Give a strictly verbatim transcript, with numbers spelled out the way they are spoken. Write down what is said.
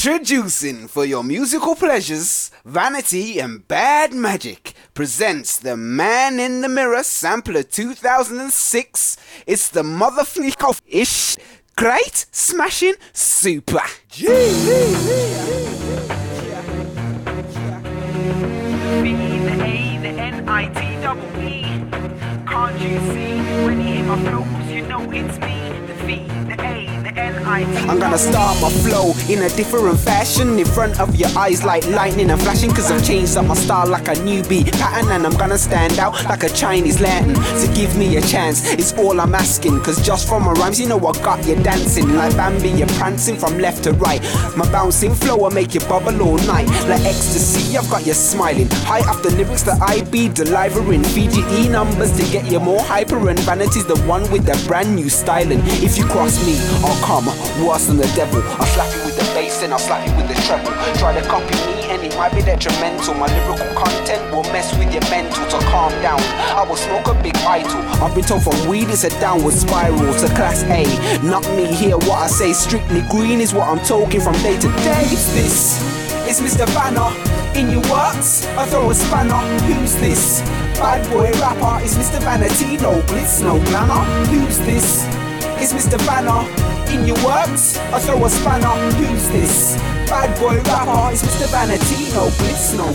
Introducing for your musical pleasures, Vanity and Bad Magic presents the Man in the Mirror Sampler two thousand six. It's the motherfleek of ish, great, smashing, super. G- B, the A, the N, I, T, double E. Can't you see? When you hear my flows, you know it's me. The V, the A, the N, I, T. I'm gonna start my flow in a different fashion in front of your eyes like lightning and flashing, cause I've changed up my style like a new beat pattern, and I'm gonna stand out like a Chinese lantern. So give me a chance, it's all I'm asking, cause just from my rhymes you know I got you dancing like Bambi, you're prancing from left to right. My bouncing flow will make you bubble all night like ecstasy. I've got you smiling high off the lyrics that I be delivering. Feed you E numbers to get you more hyper, and Vanity's the one with the brand new styling. If you cross me, I'll come worse than the devil. I'll slap you with the bass and I'll slap you with the treble. Try to copy me and it might be detrimental. My lyrical content will mess with your mental. So calm down, I will smoke a big idol. I've been told from weed it's a downward spiral to class A. Not me here, what I say strictly green is what I'm talking from day to day. Who's this? It's Mister Banner. In your works, I throw a spanner. Who's this? Bad boy rapper. It's Mister Vanity. No glitz, no glamour. Who's this? It's Mister Banner. In your works, I throw a spanner. Who's this? Bad boy rapper. It's Mister Vanity. No glitz, no